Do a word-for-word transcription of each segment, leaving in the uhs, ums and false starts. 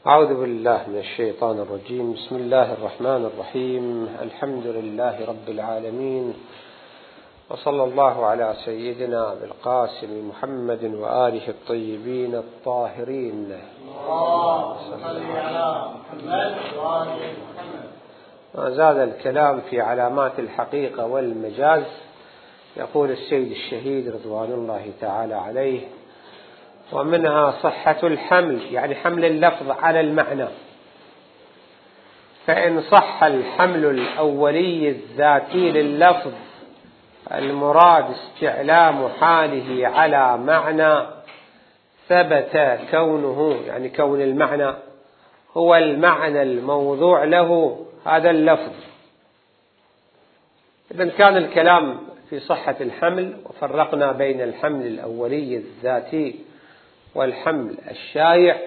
أعوذ بالله من الشيطان الرجيم. بسم الله الرحمن الرحيم. الحمد لله رب العالمين، وصلى الله على سيدنا أبي القاسم محمد وآله الطيبين الطاهرين. ما زال الكلام في علامات الحقيقة والمجاز. يقول السيد الشهيد رضوان الله تعالى عليه: ومنها صحة الحمل، يعني حمل اللفظ على المعنى. فإن صح الحمل الأولي الذاتي لللفظ المراد استعلام حاله على معنى، ثبت كونه، يعني كون المعنى هو المعنى الموضوع له هذا اللفظ. إذن كان الكلام في صحة الحمل، وفرقنا بين الحمل الأولي الذاتي والحمل الشايع.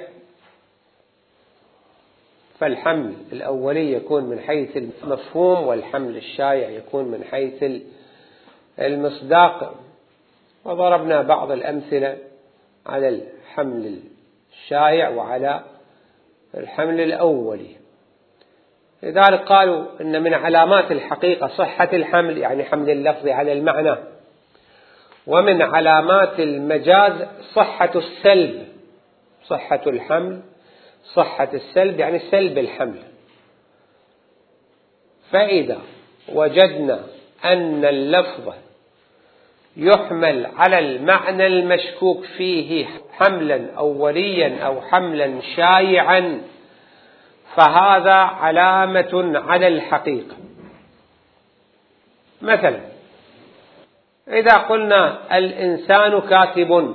فالحمل الأولي يكون من حيث المفهوم، والحمل الشايع يكون من حيث المصداق. وضربنا بعض الأمثلة على الحمل الشايع وعلى الحمل الأولي. لذلك قالوا إن من علامات الحقيقة صحة الحمل، يعني حمل اللفظ على المعنى. ومن علامات المجاز صحة السلب، صحة الحمل صحة السلب، يعني سلب الحمل. فإذا وجدنا أن اللفظ يحمل على المعنى المشكوك فيه حملا أوليا أو حملا شايعا، فهذا علامة على الحقيقة. مثلا إذا قلنا الإنسان كاتب،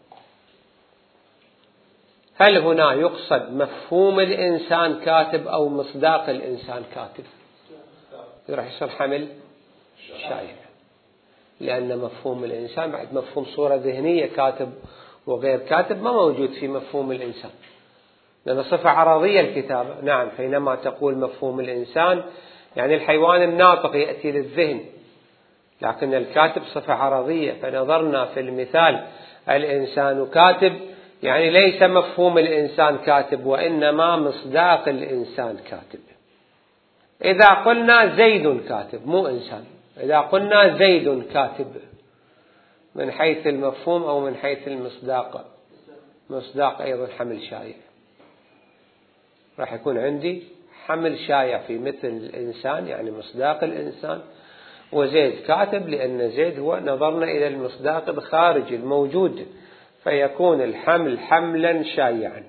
هل هنا يقصد مفهوم الإنسان كاتب أو مصداق الإنسان كاتب؟ راح يصير حمل شايع، لأن مفهوم الإنسان بعد مفهوم صورة ذهنية، كاتب وغير كاتب ما موجود في مفهوم الإنسان، لأن صفة عرضية الكتابة. نعم، حينما تقول مفهوم الإنسان يعني الحيوان الناطق يأتي للذهن، لكن الكاتب صفة عرضية. فنظرنا في المثال الإنسان كاتب، يعني ليس مفهوم الإنسان كاتب، وإنما مصداق الإنسان كاتب. إذا قلنا زيد كاتب، مو إنسان، إذا قلنا زيد كاتب من حيث المفهوم أو من حيث المصداق، مصداق أيضا حمل شايع. راح يكون عندي حمل شايع في مثل الإنسان، يعني مصداق الإنسان، وزيد كاتب، لأن زيد هو نظرنا إلى المصداق الخارجي الموجود، فيكون الحمل حملا شايعا.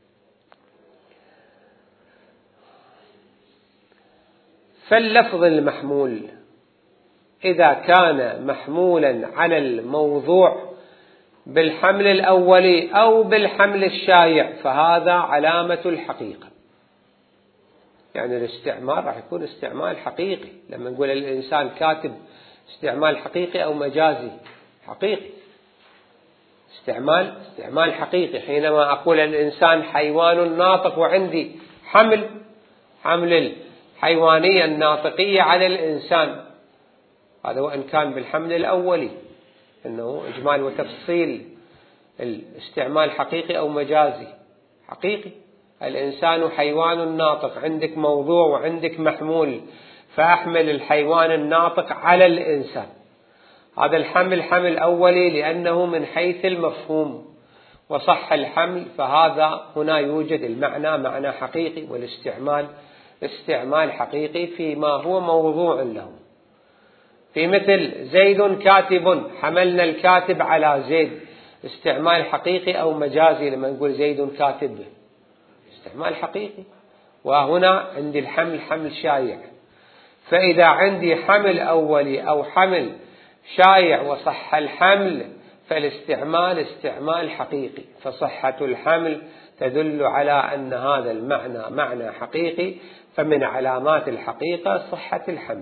فاللفظ المحمول إذا كان محمولا على الموضوع بالحمل الأولي أو بالحمل الشايع فهذا علامة الحقيقة. يعني الاستعمال راح يكون استعمال حقيقي. لما نقول الإنسان كاتب، استعمال حقيقي أو مجازي؟ حقيقي. استعمال استعمال حقيقي. حينما أقول الإنسان حيوان ناطق، وعندي حمل حمل الحيوانية الناطقية على الإنسان، هذا وإن كان بالحمل الأولي، إنه إجمال وتفصيل. الاستعمال حقيقي أو مجازي؟ حقيقي. الإنسان حيوان ناطق، عندك موضوع وعندك محمول، فأحمل الحيوان الناطق على الإنسان. هذا الحمل حمل أولي لأنه من حيث المفهوم، وصح الحمل، فهذا هنا يوجد المعنى معنى حقيقي، والاستعمال استعمال حقيقي فيما هو موضوع له. في مثل زيد كاتب، حملنا الكاتب على زيد، استعمال حقيقي أو مجازي؟ لما نقول زيد كاتب استعمال حقيقي. وهنا عندي الحمل حمل شايع. فإذا عندي حمل أولي أو حمل شايع وصح الحمل، فالاستعمال استعمال حقيقي. فصحة الحمل تدل على أن هذا المعنى معنى حقيقي، فمن علامات الحقيقة صحة الحمل.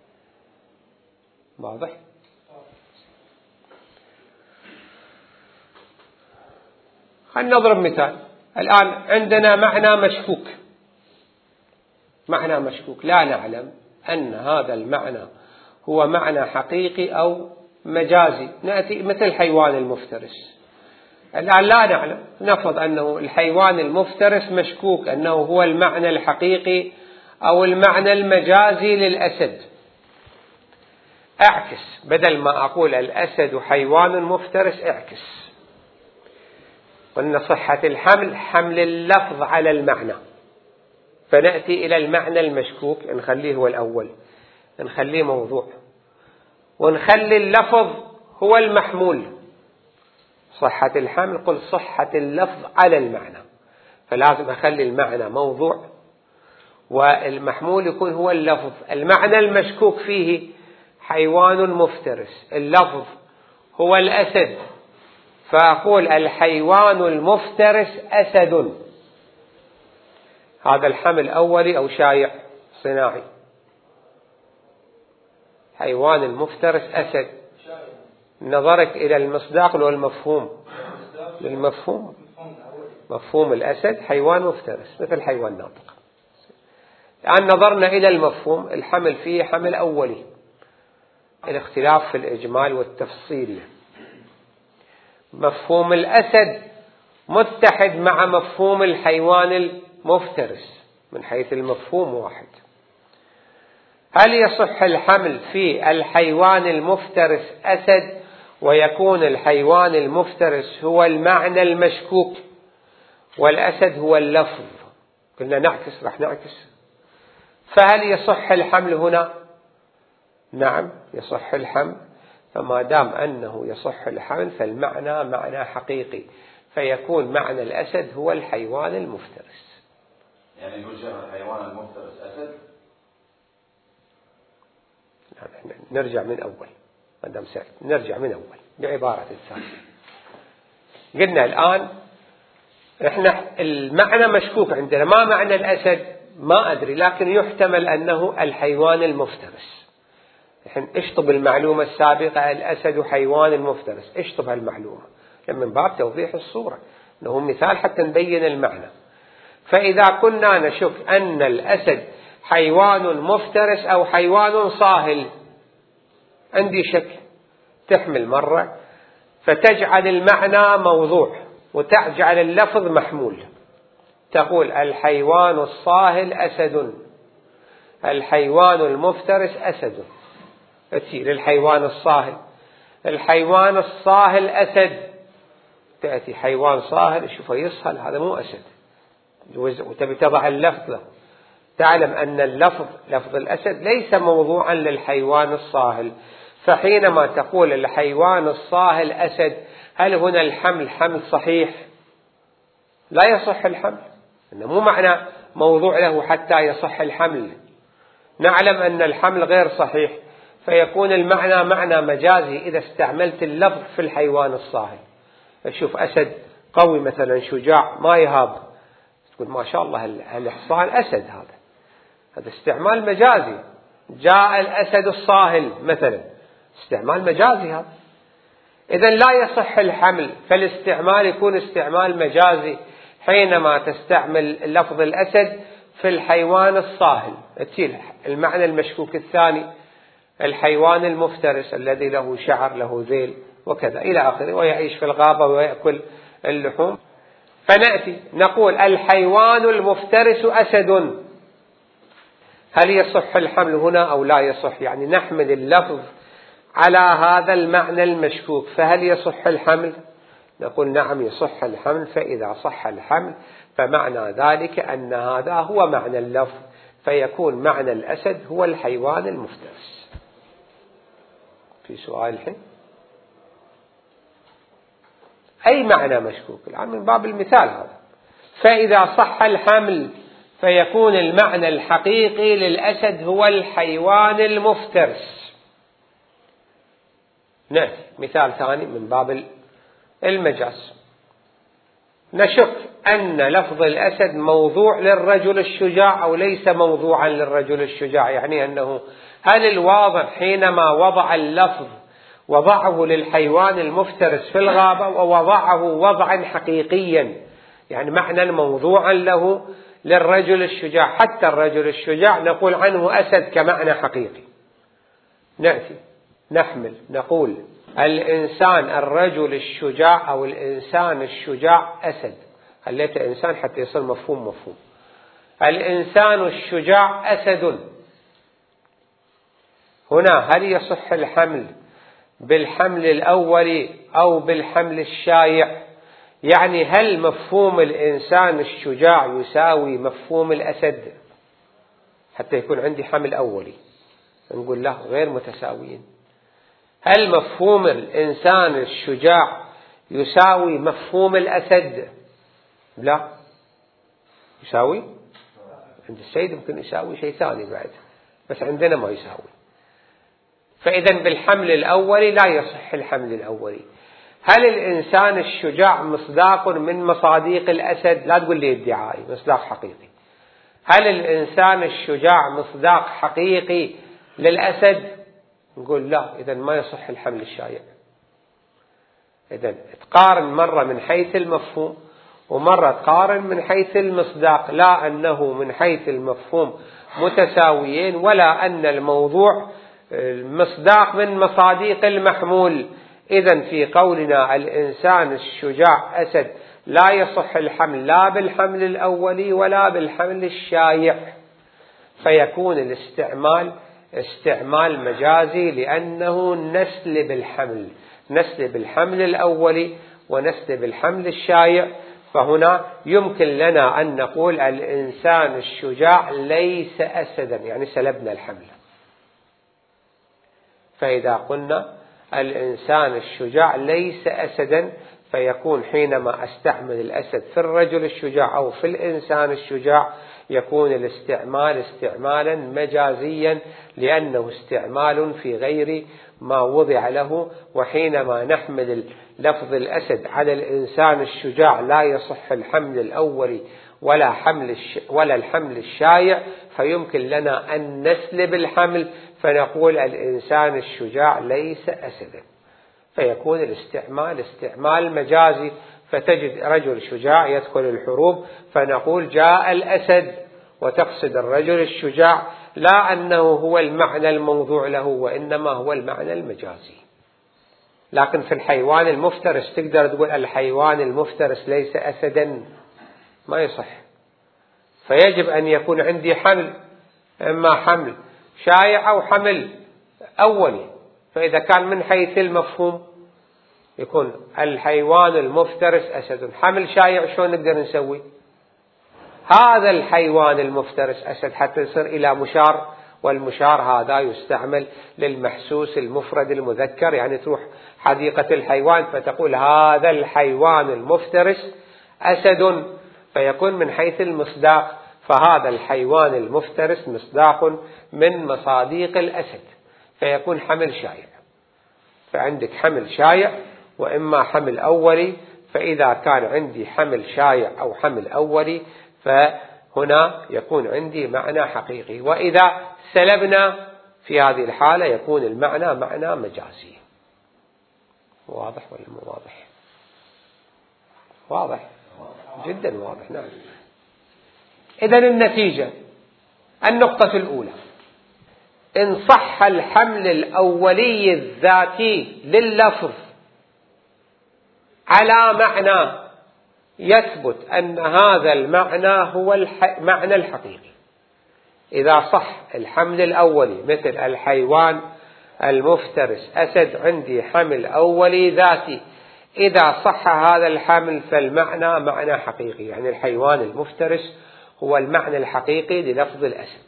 واضح؟ خلينا نضرب مثال. الآن عندنا معنى مشكوك، معنى مشكوك لا نعلم أن هذا المعنى هو معنى حقيقي أو مجازي. نأتي مثل الحيوان المفترس. الآن لا نعلم، نفرض أنه الحيوان المفترس مشكوك أنه هو المعنى الحقيقي أو المعنى المجازي للأسد. أعكس، بدل ما أقول الأسد حيوان مفترس أعكس، وأن صحة الحمل حمل اللفظ على المعنى، فنأتي إلى المعنى المشكوك نخليه هو الأول، نخليه موضوع، ونخلي اللفظ هو المحمول. صحة الحمل قل صحة اللفظ على المعنى، فلازم أخلي المعنى موضوع والمحمول يكون هو اللفظ. المعنى المشكوك فيه حيوان مفترس، اللفظ هو الأسد، فأقول الحيوان المفترس أسد. هذا الحمل أولي أو شايع صناعي. حيوان المفترس أسد. نظرك إلى المصداق لو المفهوم للمفهوم، مفهوم الأسد حيوان مفترس مثل حيوان ناطق. الآن نظرنا إلى المفهوم، الحمل فيه حمل أولي، الاختلاف في الإجمال والتفصيل. مفهوم الأسد متحد مع مفهوم الحيوان المفترس من حيث المفهوم واحد. هل يصح الحمل في الحيوان المفترس أسد ويكون الحيوان المفترس هو المعنى المشكوك والأسد هو اللفظ؟ قلنا نعكس، راح نعكس. فهل يصح الحمل هنا؟ نعم يصح الحمل، فما دام أنه يصح الحمل فالمعنى معنى حقيقي، فيكون معنى الأسد هو الحيوان المفترس. يعني نقول شيخ الحيوان المفترس أسد؟ نرجع من أول، ما دام سألت نرجع من أول بعبارة الثانية. قلنا الآن إحنا المعنى مشكوك عندنا، ما معنى الأسد؟ ما أدري، لكن يحتمل أنه الحيوان المفترس. إحنا اشطب المعلومة السابقة الأسد حيوان المفترس، اشطب هالمعلومة من باب توضيح الصورة، إنه مثال حتى نبين المعنى. فإذا كنا نشك أن الأسد حيوان مفترس أو حيوان صاهل، عندي شك، تحمل مرة فتجعل المعنى موضوع وتجعل اللفظ محمول، تقول الحيوان الصاهل أسد، الحيوان المفترس أسد، تأتي للحيوان الصاهل، الحيوان الصاهل أسد، تأتي حيوان صاهل شوفه يصهل، هذا مو أسد، وتبي تضع اللفظ له. تعلم أن اللفظ لفظ الأسد ليس موضوعا للحيوان الصاهل، فحينما تقول الحيوان الصاهل أسد، هل هنا الحمل حمل صحيح؟ لا يصح الحمل، إنه مو معنى موضوع له حتى يصح الحمل. نعلم أن الحمل غير صحيح، فيكون المعنى معنى مجازي إذا استعملت اللفظ في الحيوان الصاهل. أشوف أسد قوي مثلا شجاع ما يهاب، تقول ما شاء الله الحصان أسد، هذا هذا استعمال مجازي. جاء الأسد الصاهل مثلا، استعمال مجازي هذا. إذن لا يصح الحمل، فالاستعمال يكون استعمال مجازي حينما تستعمل لفظ الأسد في الحيوان الصاهل. تشيل المعنى المشكوك الثاني الحيوان المفترس الذي له شعر له ذيل وكذا إلى آخره، ويعيش في الغابة ويأكل اللحوم. فنأتي نقول الحيوان المفترس أسد، هل يصح الحمل هنا أو لا يصح؟ يعني نحمل اللفظ على هذا المعنى المشكوك، فهل يصح الحمل؟ نقول نعم يصح الحمل. فإذا صح الحمل فمعنى ذلك أن هذا هو معنى اللفظ، فيكون معنى الأسد هو الحيوان المفترس. في سؤال الحين؟ أي معنى مشكوك الآن من باب المثال هذا. فإذا صح الحمل فيكون المعنى الحقيقي للأسد هو الحيوان المفترس. نأتي مثال ثاني من باب المجاز. نشك أن لفظ الأسد موضوع للرجل الشجاع أو ليس موضوعا للرجل الشجاع، يعني أنه هل الواضع حينما وضع اللفظ وضعه للحيوان المفترس في الغابة ووضعه وضعا حقيقيا، يعني معنى موضوعا له للرجل الشجاع، حتى الرجل الشجاع نقول عنه أسد كمعنى حقيقي. نأتي نحمل نقول الإنسان الرجل الشجاع أو الإنسان الشجاع أسد، خليته إنسان حتى يصير مفهوم مفهوم. الإنسان الشجاع أسد. هنا هل يصح الحمل بالحمل الأول أو بالحمل الشايع؟ يعني هل مفهوم الإنسان الشجاع يساوي مفهوم الأسد حتى يكون عندي حمل أولي؟ نقول له غير متساويين. هل مفهوم الإنسان الشجاع يساوي مفهوم الأسد؟ لا. يساوي عند السيد يمكن يساوي شيء ثاني بعد، بس عندنا ما يساوي. فإذا بالحمل الأولي لا يصح الحمل الأولي. هل الإنسان الشجاع مصداق من مصاديق الأسد؟ لا تقول لي ادعائي، مصداق حقيقي. هل الإنسان الشجاع مصداق حقيقي للأسد؟ نقول لا، إذا ما يصح الحمل الشايع. إذا تقارن مرة من حيث المفهوم ومرة تقارن من حيث المصداق، لا أنه من حيث المفهوم متساويين ولا أن الموضوع مصداق من مصاديق المحمول. إذا في قولنا الإنسان الشجاع أسد لا يصح الحمل لا بالحمل الأولي ولا بالحمل الشايع، فيكون الاستعمال استعمال مجازي لأنه نسل بالحمل، نسل بالحمل الأولي ونسل بالحمل الشايع. فهنا يمكن لنا أن نقول الإنسان الشجاع ليس أسدا، يعني سلبنا الحمل. فإذا قلنا الإنسان الشجاع ليس أسدا فيكون حينما أستعمل الأسد في الرجل الشجاع أو في الإنسان الشجاع يكون الاستعمال استعمالا مجازيا لأنه استعمال في غير ما وضع له. وحينما نحمل لفظ الأسد على الإنسان الشجاع لا يصح الحمل الأولي ولا حمل الش... ولا الحمل الشايع، فيمكن لنا أن نسلب الحمل فنقول الإنسان الشجاع ليس أسدا، فيكون الاستعمال استعمال مجازي. فتجد رجل شجاع يدخل الحروب فنقول جاء الأسد وتقصد الرجل الشجاع، لا أنه هو المعنى الموضوع له وإنما هو المعنى المجازي. لكن في الحيوان المفترس تقدر تقول الحيوان المفترس ليس أسدا، ما يصح. فيجب أن يكون عندي حمل، إما حمل شايع أو حمل أولي. فإذا كان من حيث المفهوم يكون الحيوان المفترس أسد، حمل شايع شلون نقدر نسوي؟ هذا الحيوان المفترس أسد حتى يصير إلى مشار، والمشار هذا يستعمل للمحسوس المفرد المذكر، يعني تروح حديقة الحيوان فتقول هذا الحيوان المفترس أسد، فيكون من حيث المصداق. فهذا الحيوان المفترس مصداق من مصاديق الأسد، فيكون حمل شايع. فعندك حمل شايع وإما حمل أولي. فإذا كان عندي حمل شايع أو حمل أولي فهنا يكون عندي معنى حقيقي، وإذا سلبنا في هذه الحالة يكون المعنى معنى مجازي. واضح ولا مو واضح؟ واضح جدا واضح. نعم. إذن النتيجة النقطة الأولى: إن صح الحمل الأولي الذاتي لللفظ على معنى يثبت أن هذا المعنى هو المعنى الحقيقي. إذا صح الحمل الأولي مثل الحيوان المفترس أسد، عندي حمل أولي ذاتي، إذا صح هذا الحمل فالمعنى معنى حقيقي، يعني الحيوان المفترس هو المعنى الحقيقي للفظ الأسد.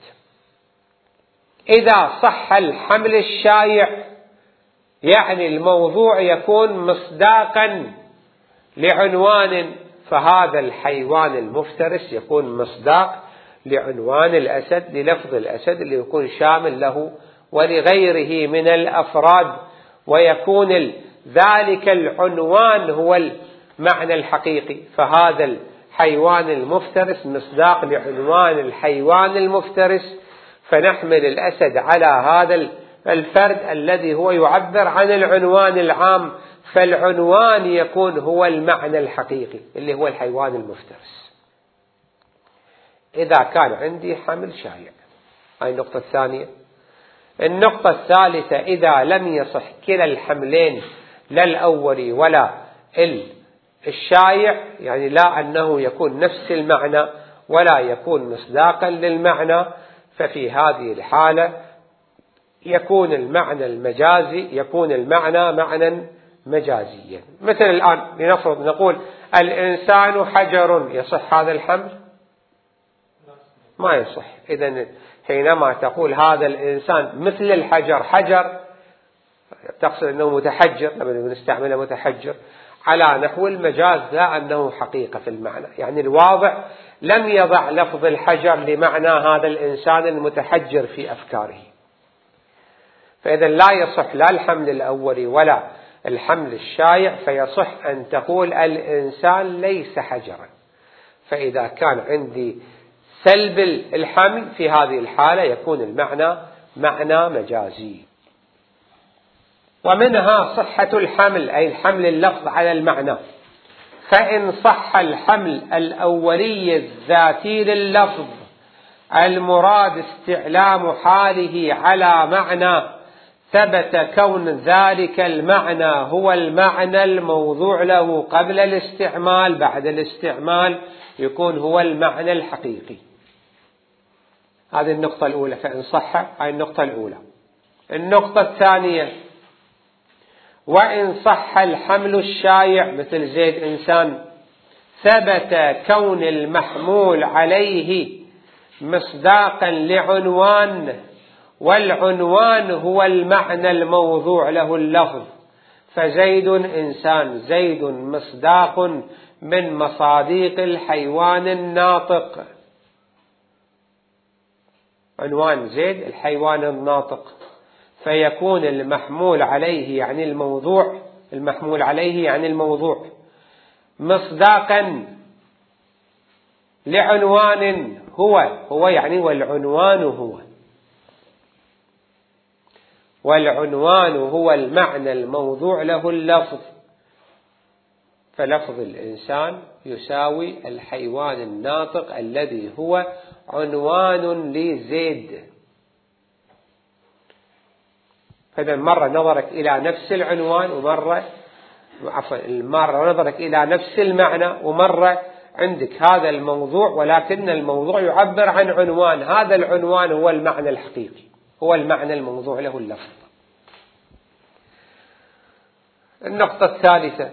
إذا صح الحمل الشايع يعني الموضوع يكون مصداقا لعنوان، فهذا الحيوان المفترس يكون مصداق لعنوان الأسد، للفظ الأسد اللي يكون شامل له ولغيره من الأفراد، ويكون ذلك العنوان هو المعنى الحقيقي. فهذا الحيوان المفترس مصداق لعنوان الحيوان المفترس، فنحمل الأسد على هذا الفرد الذي هو يعبر عن العنوان العام، فالعنوان يكون هو المعنى الحقيقي اللي هو الحيوان المفترس. إذا كان عندي حمل شايع، هاي النقطة الثانية. النقطة الثالثة: إذا لم يصح كلا الحملين لا الأول ولا الشايع، يعني لا أنه يكون نفس المعنى ولا يكون مصداقا للمعنى، ففي هذه الحالة يكون المعنى المجازي يكون المعنى معنى مجازيا. مثل الآن لنفرض نقول الإنسان حجر، يصح هذا الحمل؟ ما يصح. إذن حينما تقول هذا الإنسان مثل الحجر، حجر تقصد أنه متحجر، لما نستعمله متحجر على نحو المجاز لا أنه حقيقة في المعنى. يعني الواضع لم يضع لفظ الحجر لمعنى هذا الإنسان المتحجر في أفكاره، فإذا لا يصح لا الحمل الأول ولا الحمل الشايع، فيصح أن تقول الإنسان ليس حجرا. فإذا كان عندي سلب الحمل في هذه الحالة يكون المعنى معنى مجازي. ومنها صحة الحمل، أي الحمل اللفظ على المعنى. فإن صح الحمل الأولي الذاتي لللفظ المراد استعلام حاله على معنى، ثبت كون ذلك المعنى هو المعنى الموضوع له قبل الاستعمال، بعد الاستعمال يكون هو المعنى الحقيقي. هذه النقطة الأولى، فإن صح هذه النقطة الأولى. النقطة الثانية: وإن صح الحمل الشايع مثل زيد إنسان، ثبت كون المحمول عليه مصداقا لعنوان، والعنوان هو المعنى الموضوع له اللفظ. فزيد إنسان، زيد مصداق من مصاديق الحيوان الناطق، عنوان زيد الحيوان الناطق، فيكون المحمول عليه يعني الموضوع المحمول عليه يعني الموضوع مصداقا لعنوان هو هو يعني والعنوان هو والعنوان هو المعنى الموضوع له اللفظ. فلفظ الإنسان يساوي الحيوان الناطق الذي هو عنوان لزيد. فإذا مرة نظرك إلى نفس العنوان، ومرة عفوا مرة نظرك إلى نفس المعنى، ومرة عندك هذا الموضوع ولكن الموضوع يعبر عن عنوان، هذا العنوان هو المعنى الحقيقي، هو المعنى الموضوع له اللفظ. النقطة الثالثة: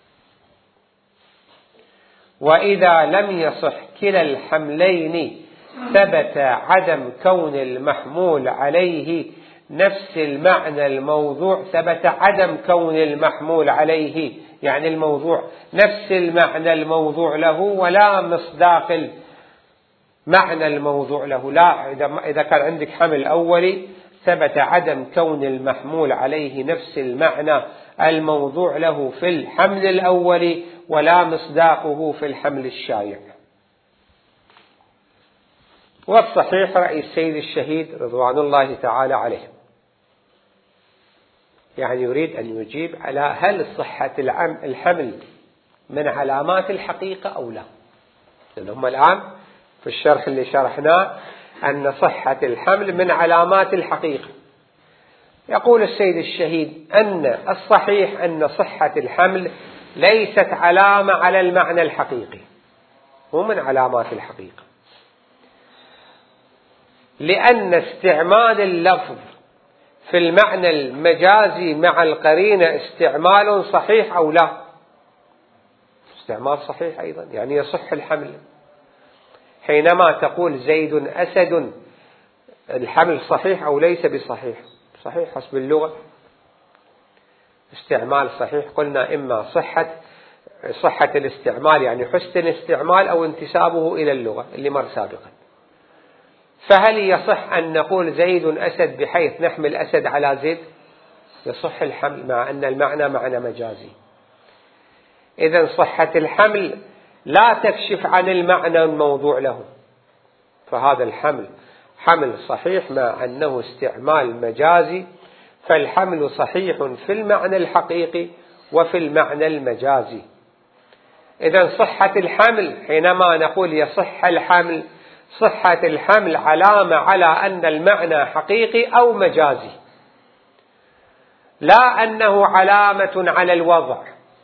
وإذا لم يصح كلا الحملين ثبت عدم كون المحمول عليه نفس المعنى الموضوع، ثبت عدم كون المحمول عليه يعني الموضوع نفس المعنى الموضوع له ولا مصداق المعنى الموضوع له. لا، إذا كان عندك حمل أولي ثبت عدم كون المحمول عليه نفس المعنى الموضوع له في الحمل الأولي ولا مصداقه في الحمل الشايع. والصحيح رأي السيد الشهيد رضوان الله تعالى عليه، يعني يريد أن يجيب على هل صحة الحمل من علامات الحقيقة أو لا. لأن هم الآن في الشرح اللي شرحناه أن صحة الحمل من علامات الحقيقة. يقول السيد الشهيد أن الصحيح أن صحة الحمل ليست علامة على المعنى الحقيقي، هو من علامات الحقيقة، لأن استعمال اللفظ في المعنى المجازي مع القرينة استعمال صحيح أو لا؟ استعمال صحيح أيضا، يعني يصح الحمل. حينما تقول زيد أسد، الحمل صحيح أو ليس بصحيح؟ صحيح حسب اللغة، استعمال صحيح. قلنا إما صحة صحة الاستعمال يعني حسن الاستعمال أو انتسابه إلى اللغة اللي مر سابقا. فهل يصح أن نقول زيد أسد بحيث نحمل أسد على زيد؟ يصح الحمل مع أن المعنى معنى مجازي. إذن صحة الحمل لا تكشف عن المعنى الموضوع له، فهذا الحمل حمل صحيح مع أنه استعمال مجازي، فالحمل صحيح في المعنى الحقيقي وفي المعنى المجازي. إذن صحة الحمل حينما نقول يصح الحمل، صحة الحمل علامة على أن المعنى حقيقي أو مجازي، لا أنه علامة على الوضع،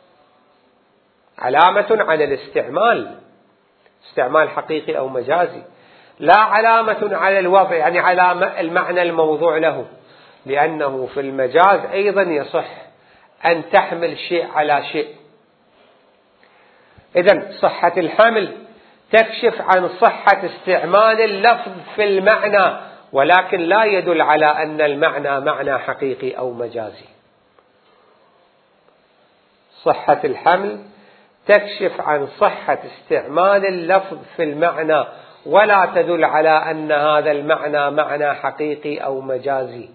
علامة على الاستعمال، استعمال حقيقي أو مجازي، لا علامة على الوضع يعني على المعنى الموضوع له، لأنه في المجاز أيضا يصح أن تحمل شيء على شيء. إذن صحة الحمل تكشف عن صحة استعمال اللفظ في المعنى، ولكن لا يدل على أن المعنى معنى حقيقي أو مجازي. صحة الحمل تكشف عن صحة استعمال اللفظ في المعنى، ولا تدل على أن هذا المعنى معنى حقيقي أو مجازي.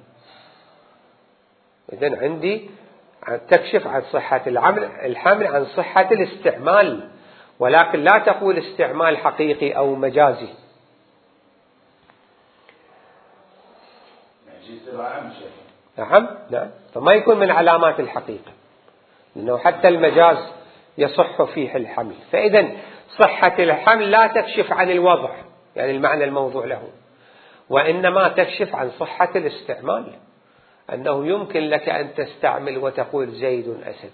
إذن عندي تكشف عن صحة الحمل عن صحة الاستعمال، ولكن لا تقول استعمال حقيقي أو مجازي. نعم نعم، فما يكون من علامات الحقيقة، لأنه حتى المجاز يصح فيه الحمل. فإذا صحة الحمل لا تكشف عن الوضع يعني المعنى الموضوع له، وإنما تكشف عن صحة الاستعمال، أنه يمكن لك أن تستعمل وتقول زيد أسد،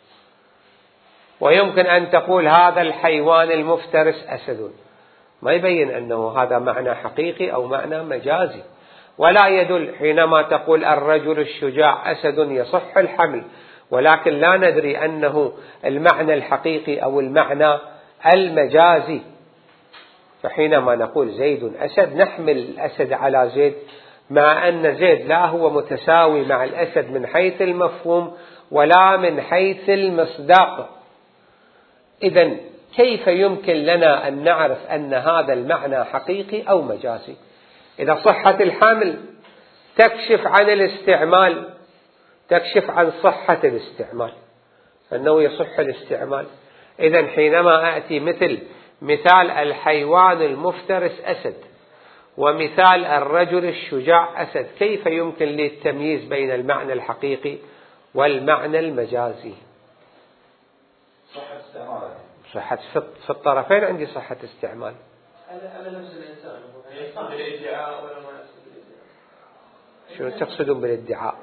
ويمكن أن تقول هذا الحيوان المفترس أسد، ما يبين أنه هذا معنى حقيقي أو معنى مجازي. ولا يدل حينما تقول الرجل الشجاع أسد يصح الحمل، ولكن لا ندري أنه المعنى الحقيقي أو المعنى المجازي. فحينما نقول زيد أسد نحمل الأسد على زيد، مع أن زيد لا هو متساوي مع الأسد من حيث المفهوم ولا من حيث المصداق. إذن كيف يمكن لنا أن نعرف أن هذا المعنى حقيقي أو مجازي؟ إذا صحة الحمل تكشف عن الاستعمال، تكشف عن صحة الاستعمال، أنه يصح الاستعمال. إذن حينما أأتي مثل مثال الحيوان المفترس أسد ومثال الرجل الشجاع أسد، كيف يمكن لي التمييز بين المعنى الحقيقي والمعنى المجازي؟ صحة استعمال، صحة في الطرفين عندي صحة استعمال. على نفس الإنسان يصح بالادعاء ولا ما يصح بالادعاء؟ شو تقصدون بالادعاء؟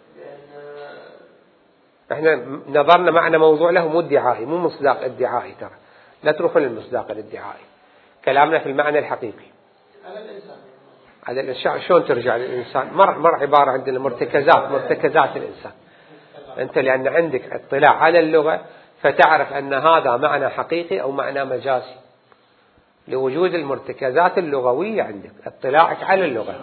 احنا نظرنا معنى موضوع له مو ادعائي، مو مصداق ادعائي، ترى لا تروحون للمصداق الادعائي، كلامنا في المعنى الحقيقي على الإنسان. على الإنسان شلون ترجع للإنسان؟ مر مر عبارة عندنا مرتكزات، مرتكزات الإنسان. أنت لأن عندك اطلاع على اللغة فتعرف أن هذا معنى حقيقي أو معنى مجازي، لوجود المرتكزات اللغوية عندك، اطلاعك على اللغة.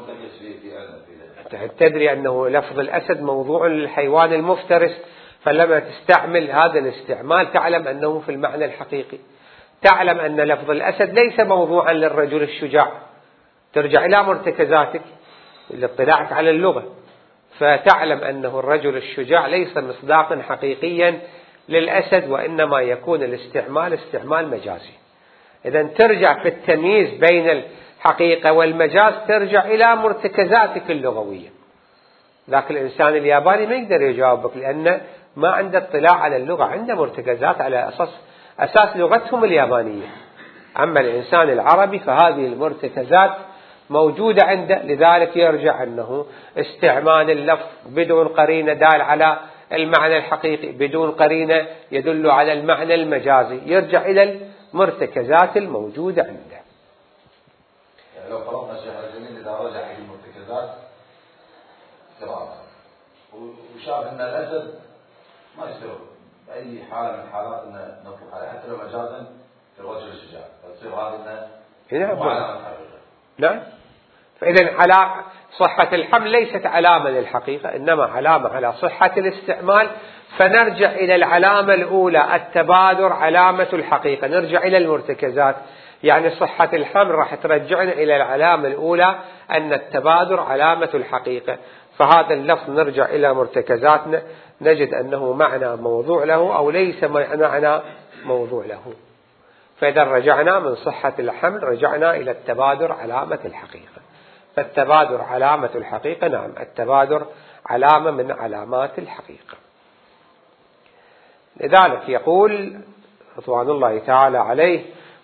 تدري أنه لفظ الأسد موضوع للحيوان المفترس، فلما تستعمل هذا الاستعمال تعلم أنه في المعنى الحقيقي. تعلم أن لفظ الأسد ليس موضوعا للرجل الشجاع، ترجع إلى مرتكزاتك لاطلاعك على اللغة، فتعلم أنه الرجل الشجاع ليس مصداقا حقيقيا للأسد، وإنما يكون الاستعمال استعمال مجازي. إذا ترجع في التمييز بين الحقيقة والمجاز ترجع إلى مرتكزاتك اللغوية. ذاك الإنسان الياباني ما يقدر يجاوبك لأنه ما عنده اطلاع على اللغة، عنده مرتكزات على أساس أساس لغتهم اليابانية. أما الإنسان العربي فهذه المرتكزات موجودة عنده، لذلك يرجع أنه استعمال اللفظ بدون قرينة دال على المعنى الحقيقي، بدون قرينة يدل على المعنى المجازي، يرجع إلى المرتكزات الموجودة عنده. يعني لو فرضنا الشيخ الجميل إذا رجع إلى المرتكزات قراءة وشاف أن الأسد ما يصير بأي حالة من الحالات أن نطلق عليه حتى لو مجازا في الرجل الشجاع، فتصير هذه نعم. نعم. فإذا على صحة الحمل ليست علامة للحقيقة، إنما علامة على صحة الاستعمال. فنرجع إلى العلامة الأولى التبادر علامة الحقيقة، نرجع إلى المرتكزات، يعني صحة الحمل راح ترجعنا إلى العلامة الأولى أن التبادر علامة الحقيقة. فهذا اللفظ نرجع إلى مرتكزاتنا نجد أنه معنى موضوع له أو ليس معنى موضوع له. فإذا رجعنا من صحة الحمل رجعنا إلى التبادر علامة الحقيقة. فالتبادر علامة الحقيقة، نعم التبادر علامة من علامات الحقيقة. لذلك يقول رضوان الله تعالى عليه: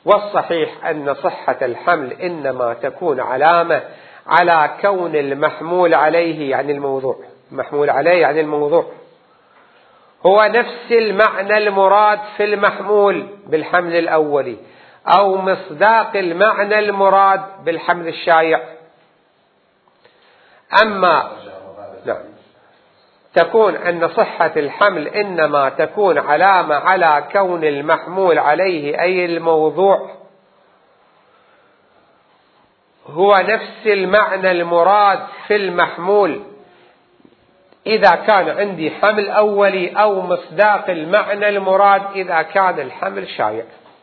والصحيح أن صحة الحمل إنما تكون علامة على كون المحمول عليه يعني الموضوع، محمول عليه يعني الموضوع هو نفس المعنى المراد في المحمول بالحمل الأولي أو مصداق المعنى المراد بالحمل الشائع. أما نعم تكون أن صحة الحمل إنما تكون علامة على كون المحمول عليه أي الموضوع هو نفس المعنى المراد في المحمول إذا كان عندي حمل أولي أو مصداق المعنى المراد إذا كان الحمل شائع.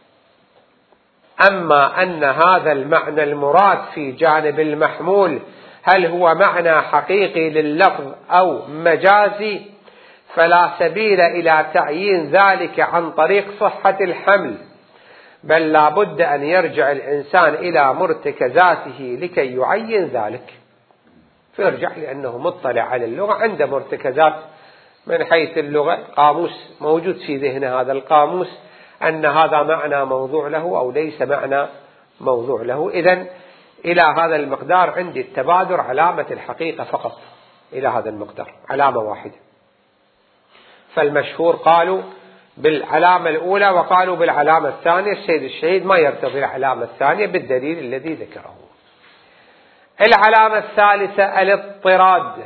أما أن هذا المعنى المراد في جانب المحمول هل هو معنى حقيقي لللفظ أو مجازي فلا سبيل إلى تعيين ذلك عن طريق صحة الحمل، بل لا بد أن يرجع الإنسان إلى مرتكزاته لكي يعين ذلك، فيرجع لأنه مطلع على اللغة، عنده مرتكزات من حيث اللغة، قاموس موجود في ذهن هذا القاموس أن هذا معنى موضوع له أو ليس معنى موضوع له. إذن إلى هذا المقدار عندي التبادر علامة الحقيقة فقط، إلى هذا المقدار علامة واحدة. فالمشهور قالوا بالعلامة الأولى وقالوا بالعلامة الثانية، السيد الشهيد ما يرتضي العلامة الثانية بالدليل الذي ذكره. العلامة الثالثة الاضطراد.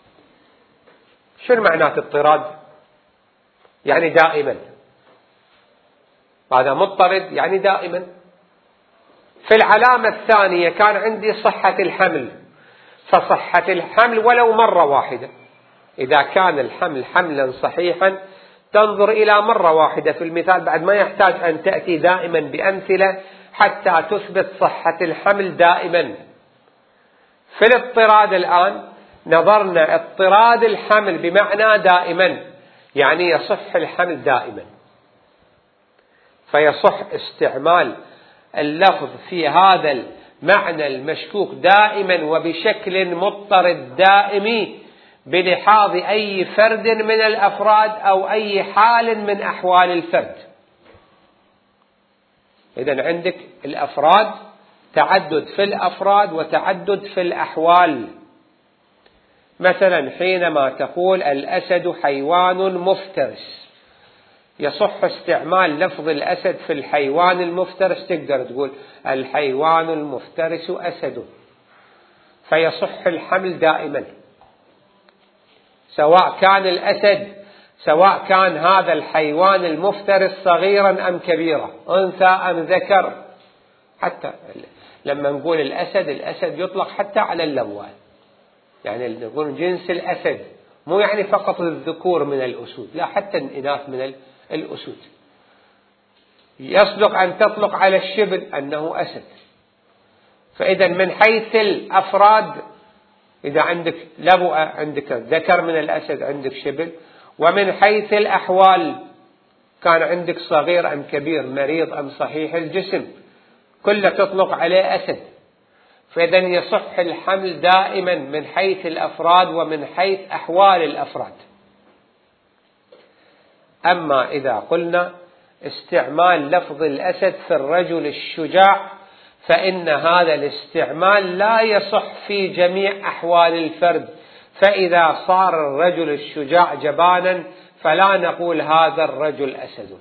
شنو معنى اضطراد؟ يعني دائما، هذا مضطرد يعني دائما. في العلامة الثانية كان عندي صحة الحمل، فصحة الحمل ولو مرة واحدة، إذا كان الحمل حملا صحيحا تنظر إلى مرة واحدة في المثال، بعد ما يحتاج أن تأتي دائما بأمثلة حتى تثبت صحة الحمل دائما. في الاضطراد الآن نظرنا اضطراد الحمل بمعنى دائما، يعني يصح الحمل دائما، فيصح استعمال اللفظ في هذا المعنى المشكوك دائما وبشكل مضطرد دائمي بلحاظ أي فرد من الأفراد أو أي حال من أحوال الفرد. إذن عندك الأفراد تعدد في الأفراد وتعدد في الأحوال. مثلا حينما تقول الأسد حيوان مفترس، يصح استعمال لفظ الأسد في الحيوان المفترس، تقدر تقول الحيوان المفترس أسد، فيصح الحمل دائما، سواء كان الأسد سواء كان هذا الحيوان المفترس صغيرا أم كبيرا، أنثى أم ذكر. حتى لما نقول الأسد، الأسد يطلق حتى على اللوال، يعني نقول جنس الأسد، مو يعني فقط الذكور من الأسود، لا حتى الإناث من الأسود. يصدق أن تطلق على الشبل أنه أسد. فإذا من حيث الأفراد إذا عندك لبؤة عندك ذكر من الأسد عندك شبل، ومن حيث الأحوال كان عندك صغير أم كبير، مريض أم صحيح الجسم، كله تطلق عليه أسد. فإذا يصح الحمل دائما من حيث الأفراد ومن حيث أحوال الأفراد. أما إذا قلنا استعمال لفظ الأسد في الرجل الشجاع فإن هذا الاستعمال لا يصح في جميع أحوال الفرد، فإذا صار الرجل الشجاع جبانا فلا نقول هذا الرجل أسد،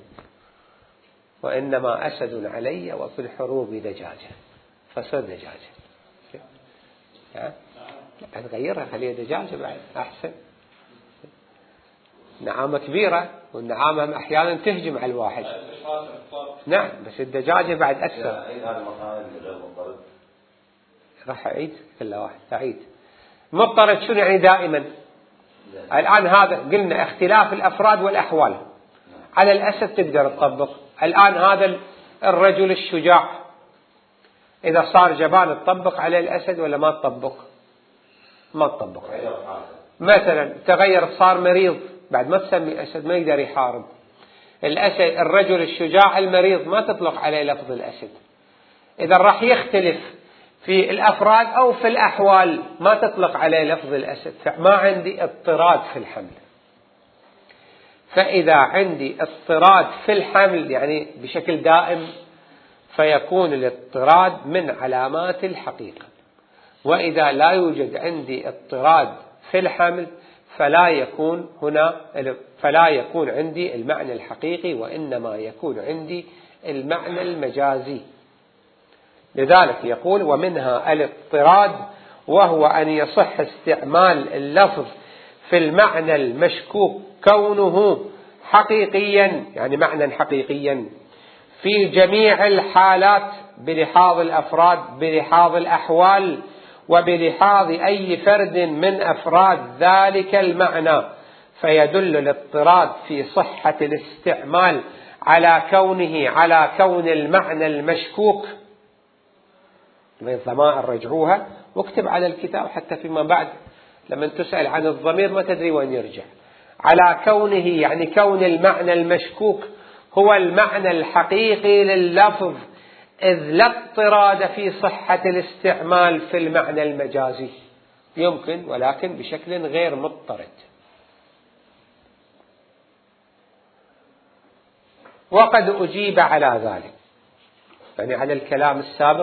وإنما أسد علي وفي الحروب دجاجة، فصر دجاجة. أتغيرها خليها دجاجة بعد أحسن. نعامة كبيرة، والنعامة أحيانا تهجم على الواحد. نعم، بس الدجاجة بعد أكثر. راح أعيد كل واحد أعيد. مضطرد شنو يعني دائما؟ الآن هذا قلنا اختلاف الأفراد والأحوال. على الأسد تقدر تطبق. الآن هذا الرجل الشجاع إذا صار جبان تطبق عليه الأسد ولا ما تطبق؟ ما تطبق. مثلا تغير صار مريض، بعد ما تسمي أسد ما يقدر يحارب. الأسد الرجل الشجاع المريض ما تطلق عليه لفظ الأسد. إذا راح يختلف في الأفراد أو في الأحوال ما تطلق عليه لفظ الأسد، فما عندي اضطراد في الحمل. فإذا عندي اضطراد في الحمل يعني بشكل دائم، فيكون الاضطراد من علامات الحقيقة. وإذا لا يوجد عندي اضطراد في الحمل فلا يكون هنا فلا يكون عندي المعنى الحقيقي، وإنما يكون عندي المعنى المجازي. لذلك يقول: ومنها الاضطراد، وهو أن يصح استعمال اللفظ في المعنى المشكوك كونه حقيقيا، يعني معنى حقيقيا، في جميع الحالات بلحاظ الأفراد، بلحاظ الأحوال، وبلحاظ أي فرد من أفراد ذلك المعنى، فيدل الاضطراد في صحة الاستعمال على كونه على كون المعنى المشكوك. الضمائر رجعوها واكتب على الكتاب حتى فيما بعد لما تسأل عن الضمير ما تدري وين يرجع. على كونه يعني كون المعنى المشكوك هو المعنى الحقيقي لللفظ، إذ لا اضطراد في صحة الاستعمال في المعنى المجازي، يمكن ولكن بشكل غير مضطرد. وقد أجيب على ذلك، يعني على الكلام السابق.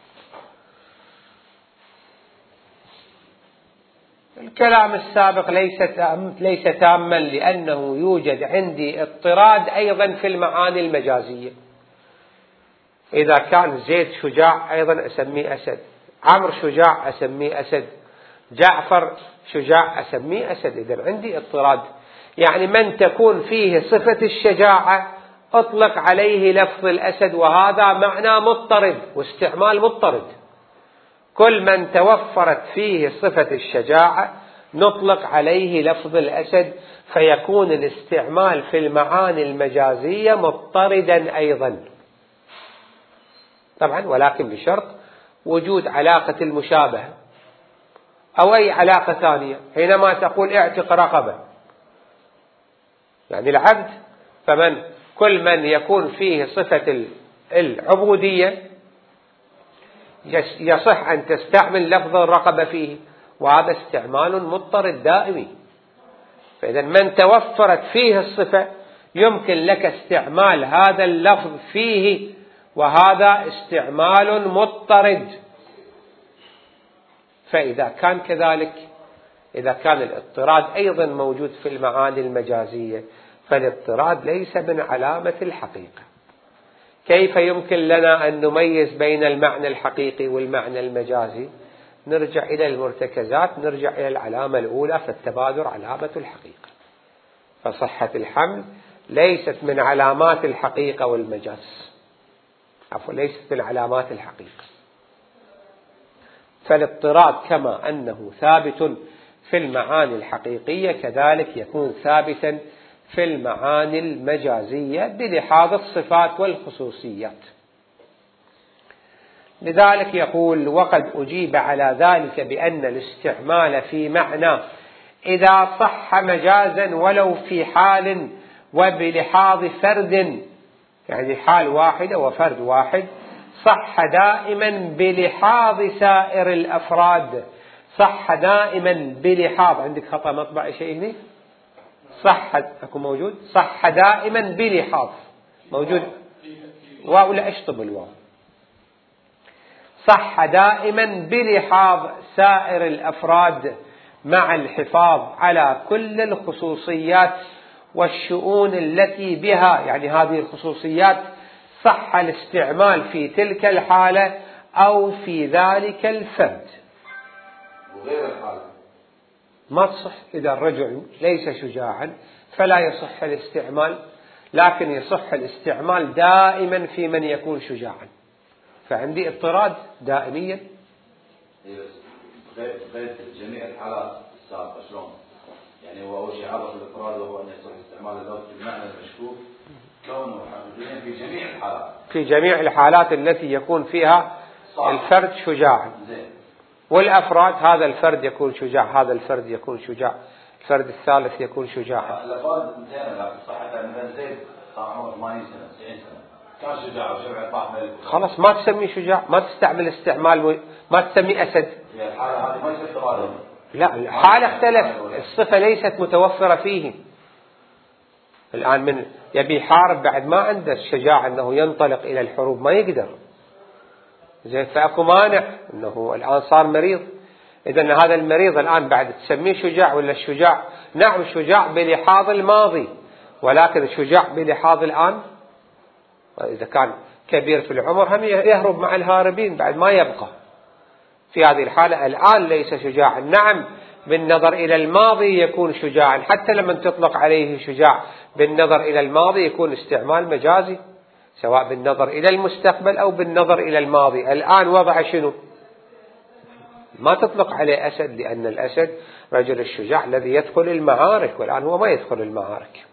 الكلام السابق ليس ليس تاما، لأنه يوجد عندي اضطراد أيضا في المعاني المجازية. إذا كان زيد شجاع أيضا أسميه أسد، عمرو شجاع أسميه أسد، جعفر شجاع أسميه أسد. إذا عندي اضطراد، يعني من تكون فيه صفة الشجاعة أطلق عليه لفظ الأسد، وهذا معنى مضطرد واستعمال مضطرد. كل من توفرت فيه صفة الشجاعة نطلق عليه لفظ الأسد، فيكون الاستعمال في المعاني المجازية مضطردا أيضا طبعا، ولكن بشرط وجود علاقة المشابهة أو أي علاقة ثانية. حينما تقول اعتق رقبة، يعني العبد، فمن كل من يكون فيه صفة العبودية يصح أن تستعمل لفظ الرقبة فيه، وهذا استعمال مضطرد دائمي. فإذا من توفرت فيه الصفة يمكن لك استعمال هذا اللفظ فيه، وهذا استعمال مضطرد. فإذا كان كذلك، إذا كان الاضطراد أيضا موجود في المعاني المجازية، فالاضطراد ليس من علامة الحقيقة. كيف يمكن لنا أن نميز بين المعنى الحقيقي والمعنى المجازي؟ نرجع إلى المرتكزات، نرجع إلى العلامة الأولى، فالتبادر علامة الحقيقة. فصحة الحمل ليست من علامات الحقيقة والمجاز، عفوا ليست من علامات الحقيقة. فالاضطراد كما أنه ثابت في المعاني الحقيقية كذلك يكون ثابتا في المعاني المجازية بلحاظ الصفات والخصوصيات. لذلك يقول: وقد أجيب على ذلك بأن الاستعمال في معنى إذا صح مجازا ولو في حال وبلحاظ فرد، يعني حال واحدة وفرد واحد، صح دائما بلحاظ سائر الأفراد. صح دائما بلحاظ، عندك خطأ مطبعي شيء هنا؟ صح أكو موجود؟ صح دائما بلحاظ موجود، واو لا أشطب الواو. صح دائما بلحاظ سائر الأفراد مع الحفاظ على كل الخصوصيات والشؤون التي بها، يعني هذه الخصوصيات صح الاستعمال في تلك الحالة أو في ذلك الفرد. وغير الحالة ما تصح. إذا الرجل ليس شجاعا فلا يصح الاستعمال، لكن يصح الاستعمال دائما في من يكون شجاعا. فعندي اضطراد دائميا. غير جميع الحالات السابقة شلون؟ يعني هو أول شيء عرف الاضطراد وهو أن يصح استعمال اللفظ بالمعنى المشكوك كونه حقيقيا في جميع الحالات، في جميع الحالات التي يكون فيها صح. الفرد شجاعا. زين. والأفراد هذا الفرد يكون شجاع، هذا الفرد يكون شجاع، الفرد الثالث يكون شجاعا. الأفراد زين، لكن صحة مثلا زيد صار عمره ثمانين سنة تسعين سنة كان شجاع وجمع طاح ملك، خلاص ما تسميه شجاع، ما تستعمل استعمال، ما تسميه أسد. يعني الحالة هذه ما يصير تبادل. لا، الحالة اختلف، الصفة ليست متوفرة فيه. الآن من يبي يحارب بعد ما عنده الشجاعة أنه ينطلق إلى الحروب، ما يقدر. زين، فأكو مانع أنه الآن صار مريض. إذن هذا المريض الآن بعد تسميه شجاع ولا الشجاع؟ نعم شجاع بلحاظ الماضي، ولكن شجاع بلحاظ الآن. إذا كان كبير في العمر هم يهرب مع الهاربين بعد ما يبقى. في هذه الحالة الآن ليس شجاعا. نعم بالنظر إلى الماضي يكون شجاعا، حتى لما تطلق عليه شجاع بالنظر إلى الماضي يكون استعمال مجازي، سواء بالنظر إلى المستقبل أو بالنظر إلى الماضي. الآن وضع شنو؟ ما تطلق عليه أسد، لأن الأسد رجل الشجاع الذي يدخل المعارك، والآن هو ما يدخل المعارك.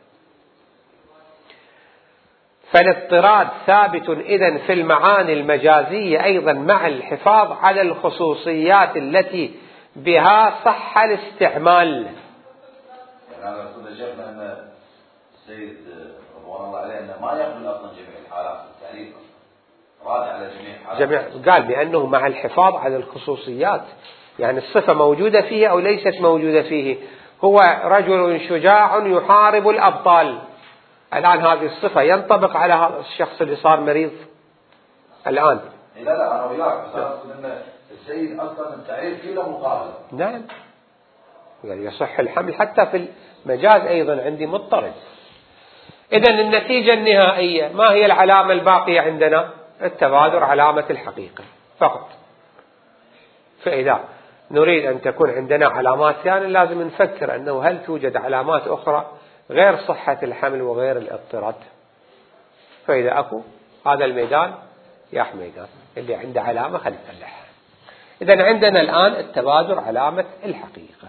فالاضطراد ثابت إذن في المعاني المجازية أيضا مع الحفاظ على الخصوصيات التي بها صح الاستعمال. يعني أنا أقصد شيخنا أن السيد رضوان الله عليه أنه ما يقبل أصلا جميع الحالات، التعريف راجع على جميع الحالات. جميع قال بأنه مع الحفاظ على الخصوصيات، يعني الصفة موجودة فيه أو ليست موجودة فيه. هو رجل شجاع يحارب الأبطال، الآن هذه الصفة ينطبق على هذا الشخص اللي صار مريض الآن. لا لا أنا وياك، بس أقصد أن السيد أصلا التعريف كله مقابل. نعم، يعني يصح الحمل حتى في المجاز أيضا عندي مضطرد. إذن النتيجة النهائية ما هي العلامة الباقية عندنا؟ التبادر علامة الحقيقة فقط. فإذا نريد أن تكون عندنا علامات ثانية لازم نفكر أنه هل توجد علامات أخرى غير صحة الحمل وغير الاضطراد. فإذا أكو هذا الميدان يا حميدان اللي عنده علامة خلي نفلحها. إذن عندنا الآن التبادر علامة الحقيقة.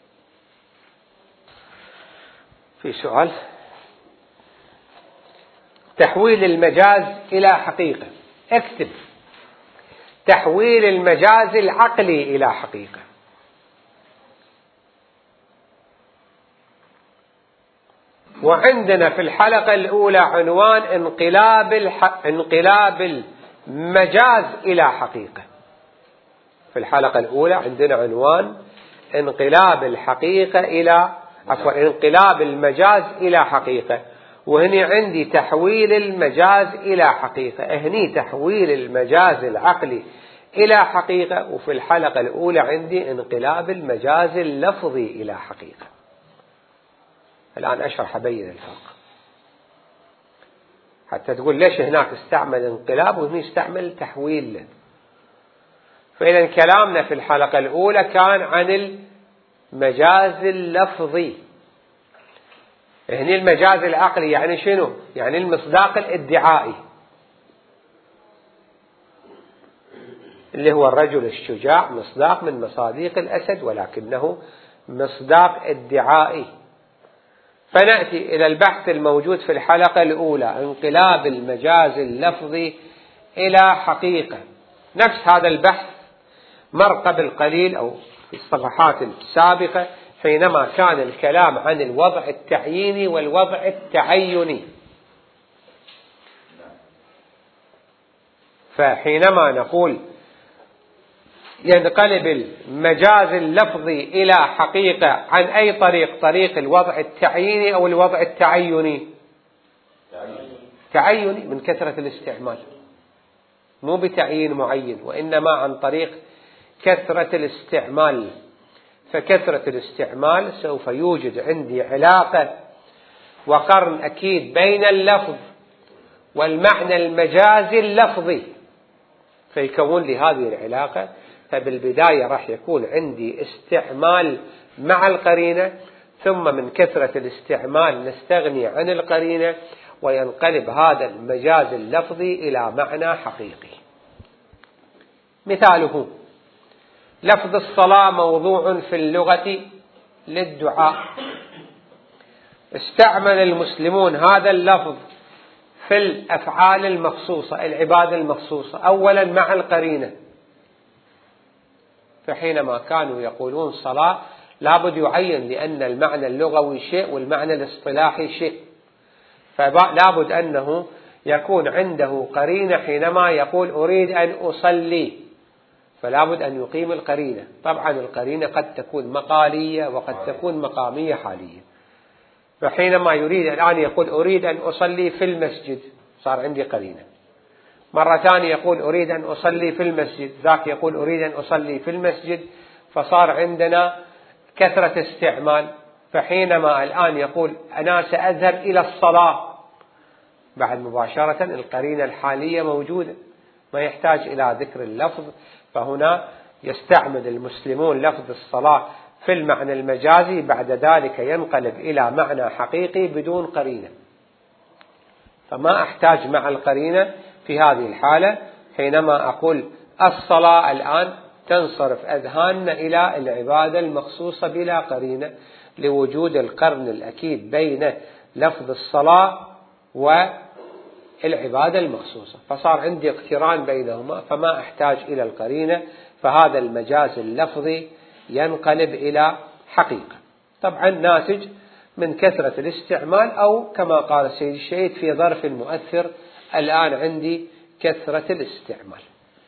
في سؤال: تحويل المجاز إلى حقيقة. اكتب تحويل المجاز العقلي إلى حقيقة. وعندنا في الحلقة الأولى عنوان انقلاب الح... انقلاب المجاز إلى حقيقة. في الحلقة الأولى عندنا عنوان انقلاب الحقيقة إلى عفوا انقلاب المجاز إلى حقيقة، وهني عندي تحويل المجاز إلى حقيقة. هني تحويل المجاز العقلي إلى حقيقة، وفي الحلقة الأولى عندي انقلاب المجاز اللفظي إلى حقيقة. الآن أشرح أبين الفرق حتى تقول ليش هناك استعمل انقلاب وهني استعمل تحويل. فإذا كلامنا في الحلقة الأولى كان عن المجاز اللفظي. هني المجاز العقلي يعني شنو؟ يعني المصداق الادعائي اللي هو الرجل الشجاع، مصداق من مصاديق الأسد ولكنه مصداق ادعائي. فنأتي إلى البحث الموجود في الحلقة الأولى، انقلاب المجاز اللفظي إلى حقيقة. نفس هذا البحث مر قبل قليل أو في الصفحات السابقة حينما كان الكلام عن الوضع التعييني والوضع التعيني. فحينما نقول ينقلب المجاز اللفظي إلى حقيقة عن أي طريق؟ طريق الوضع التعييني أو الوضع التعيني؟ تعيني من كثرة الاستعمال، مو بتعيين معين، وإنما عن طريق كثرة الاستعمال. فكثرة الاستعمال سوف يوجد عندي علاقة وقرن أكيد بين اللفظ والمعنى المجازي اللفظي، فيكون لي هذه العلاقة. فبالبداية راح يكون عندي استعمال مع القرينة، ثم من كثرة الاستعمال نستغني عن القرينة وينقلب هذا المجاز اللفظي إلى معنى حقيقي. مثاله: لفظ الصلاة موضوع في اللغة للدعاء. استعمل المسلمون هذا اللفظ في الأفعال المخصوصة، العبادة المخصوصة، أولا مع القرينة. فحينما كانوا يقولون صلاة لابد يعين، لأن المعنى اللغوي شيء والمعنى الاصطلاحي شيء، فلابد أنه يكون عنده قرينة حينما يقول أريد أن أصلي، فلابد أن يقيم القرينة. طبعا القرينة قد تكون مقالية وقد تكون مقامية حالية. فحينما يريد الآن يقول أريد أن أصلي في المسجد، صار عندي قرينة. مرة ثانية يقول أريد أن أصلي في المسجد، ذاك يقول أريد أن أصلي في المسجد، فصار عندنا كثرة استعمال. فحينما الآن يقول أنا سأذهب إلى الصلاة، بعد مباشرة القرينة الحالية موجودة، ما يحتاج إلى ذكر اللفظ. فهنا يستعمل المسلمون لفظ الصلاة في المعنى المجازي، بعد ذلك ينقلب إلى معنى حقيقي بدون قرينة، فما أحتاج مع القرينة في هذه الحالة. حينما أقول الصلاة الآن تنصرف أذهاننا إلى العبادة المخصوصة بلا قرينة، لوجود القرن الأكيد بين لفظ الصلاة والعبادة المخصوصة، فصار عندي اقتران بينهما، فما أحتاج إلى القرينة. فهذا المجاز اللفظي ينقلب إلى حقيقة، طبعا ناتج من كثرة الاستعمال، أو كما قال السيد الشهيد في ظرف المؤثر الآن عندي كثرة الاستعمال.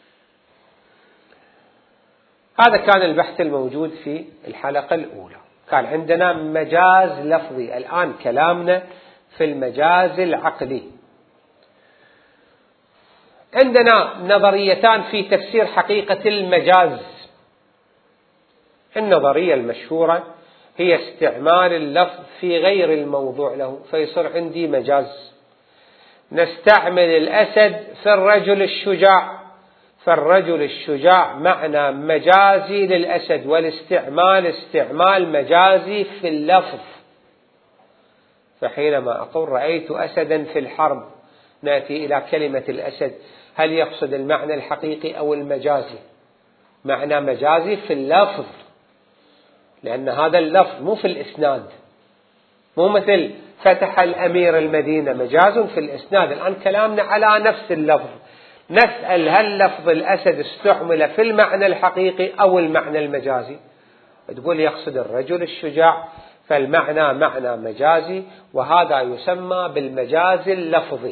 هذا كان البحث الموجود في الحلقة الأولى. كان عندنا مجاز لفظي، الآن كلامنا في المجاز العقلي. عندنا نظريتان في تفسير حقيقة المجاز. النظرية المشهورة هي استعمال اللفظ في غير الموضوع له، فيصير عندي مجاز. نستعمل الأسد في الرجل الشجاع، فالرجل الشجاع معنى مجازي للأسد، والاستعمال استعمال مجازي في اللفظ. فحينما أقول رأيت أسدا في الحرب، نأتي إلى كلمة الأسد، هل يقصد المعنى الحقيقي أو المجازي؟ معنى مجازي في اللفظ، لأن هذا اللفظ مو في الإسناد، مو مثل فتح الأمير المدينة، مجاز في الإسناد. الآن كلامنا على نفس اللفظ، نسأل هل لفظ الأسد استعمل في المعنى الحقيقي أو المعنى المجازي؟ تقول يقصد الرجل الشجاع، فالمعنى معنى مجازي، وهذا يسمى بالمجاز اللفظي.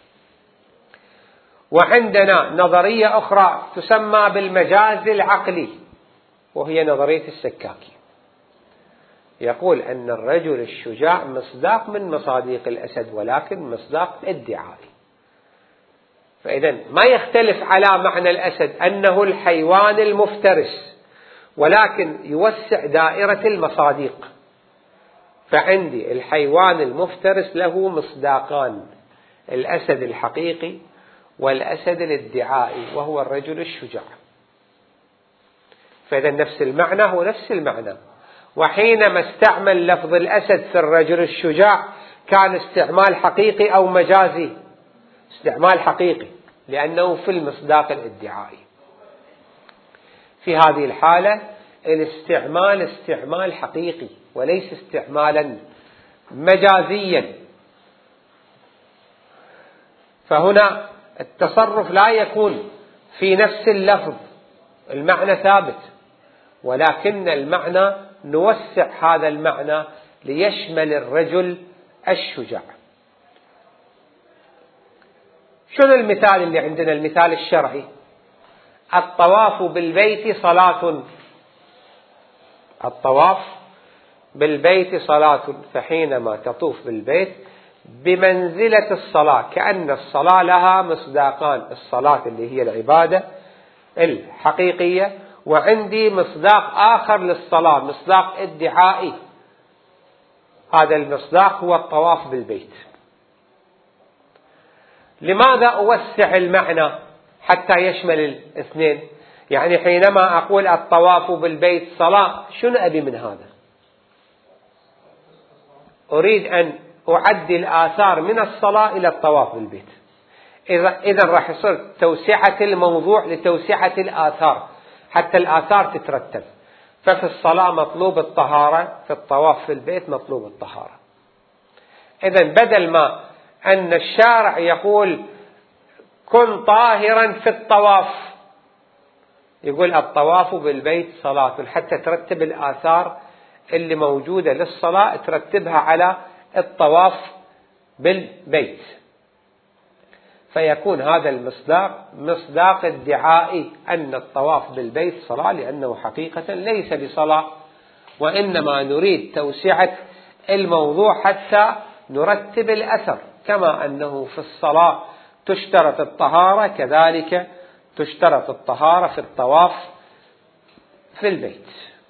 وعندنا نظرية أخرى تسمى بالمجاز العقلي، وهي نظرية السكاكي. يقول أن الرجل الشجاع مصداق من مصاديق الأسد، ولكن مصداق ادعائي. فإذا ما يختلف على معنى الأسد أنه الحيوان المفترس، ولكن يوسع دائرة المصاديق. فعندي الحيوان المفترس له مصداقان، الأسد الحقيقي والأسد الادعائي، وهو الرجل الشجاع. فإذا نفس المعنى هو نفس المعنى. وحينما استعمل لفظ الأسد في الرجل الشجاع كان استعمال حقيقي أو مجازي؟ استعمال حقيقي، لأنه في المصداق الادعائي. في هذه الحالة الاستعمال استعمال حقيقي وليس استعمالا مجازيا. فهنا التصرف لا يكون في نفس اللفظ، المعنى ثابت، ولكن المعنى نوسع هذا المعنى ليشمل الرجل الشجاع. شنو المثال اللي عندنا؟ المثال الشرعي: الطواف بالبيت صلاة. الطواف بالبيت صلاة، فحينما تطوف بالبيت بمنزلة الصلاة، كأن الصلاة لها مصداقان، الصلاة اللي هي العبادة الحقيقية، وعندي مصداق آخر للصلاة، مصداق ادعائي. هذا المصداق هو الطواف بالبيت. لماذا أوسع المعنى حتى يشمل الاثنين؟ يعني حينما أقول الطواف بالبيت صلاة، شنو أبي من هذا؟ أريد أن أعدل آثار من الصلاة إلى الطواف بالبيت. إذا راح يصير توسعة الموضوع لتوسعة الآثار، حتى الآثار تترتب. ففي الصلاة مطلوب الطهارة، في الطواف في البيت مطلوب الطهارة. إذا بدل ما أن الشارع يقول كن طاهرا في الطواف، يقول الطواف بالبيت صلاة، حتى ترتب الآثار اللي موجودة للصلاة ترتبها على الطواف بالبيت، فيكون هذا المصداق مصداق ادعائي أن الطواف بالبيت صلاة، لأنه حقيقة ليس بصلاة، وإنما نريد توسعة الموضوع حتى نرتب الأثر، كما أنه في الصلاة تشترط الطهارة كذلك تشترط الطهارة في الطواف في البيت.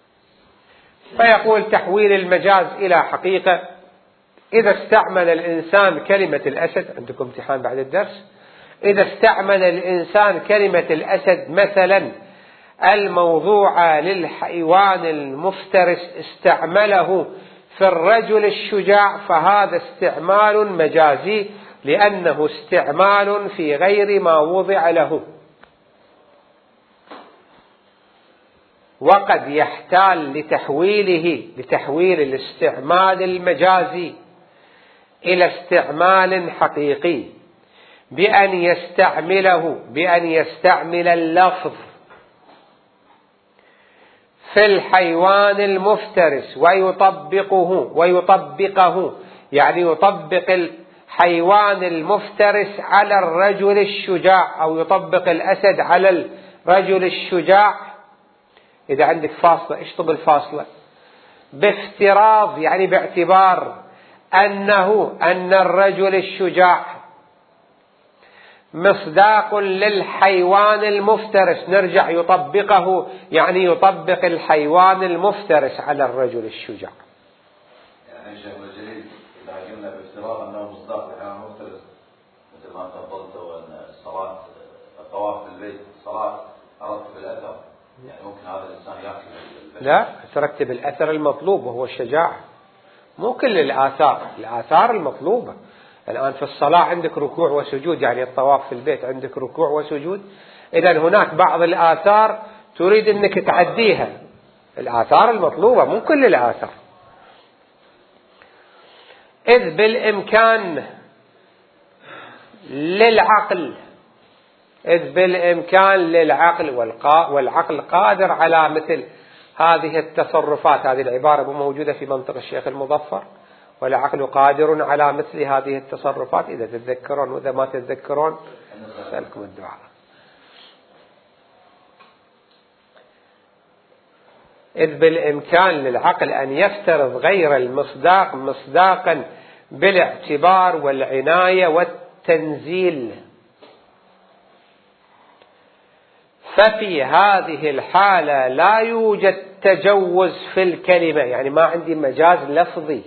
فيقول تحويل المجاز إلى حقيقة: إذا استعمل الإنسان كلمة الأسد، عندكم امتحان بعد الدرس، إذا استعمل الإنسان كلمة الأسد مثلا الموضوع للحيوان المفترس استعمله في الرجل الشجاع، فهذا استعمال مجازي لأنه استعمال في غير ما وضع له. وقد يحتال لتحويله لتحويل الاستعمال المجازي إلى استعمال حقيقي بأن يستعمله بأن يستعمل اللفظ في الحيوان المفترس ويطبقه ويطبقه يعني يطبق الحيوان المفترس على الرجل الشجاع، أو يطبق الأسد على الرجل الشجاع. إذا عندك فاصلة اشطب الفاصلة. بافتراض يعني باعتبار أنه أن الرجل الشجاع مصداق للحيوان المفترس، نرجع يطبقه يعني يطبق الحيوان المفترس على الرجل الشجاع. يعني شيخ الجليل إذا قلنا بافتراض أنه مصداق للحيوان المفترس، مثل ما تفضلت أن الصلاة الطواف في البيت صلاة أردت بالأثر، يعني ممكن هذا الإنسان يأخذ؟ لا، ترتب الأثر المطلوب وهو الشجاعة، مو كل الآثار، الآثار المطلوبة. الآن في الصلاة عندك ركوع وسجود، يعني الطواف في البيت عندك ركوع وسجود، إذن هناك بعض الآثار تريد أنك تعديها، الآثار المطلوبة مو كل الآثار. إذ بالإمكان للعقل إذ بالإمكان للعقل والعقل قادر على مثل هذه التصرفات. هذه العبارة مو موجودة في منطق الشيخ المظفر: والعقل قادر على مثل هذه التصرفات. إذا تتذكرون وإذا ما تتذكرون أسألكم الدعاء. إذ بالإمكان للعقل أن يفترض غير المصداق مصداقا بالاعتبار والعناية والتنزيل، ففي هذه الحالة لا يوجد تجوز في الكلمة، يعني ما عندي مجاز لفظي،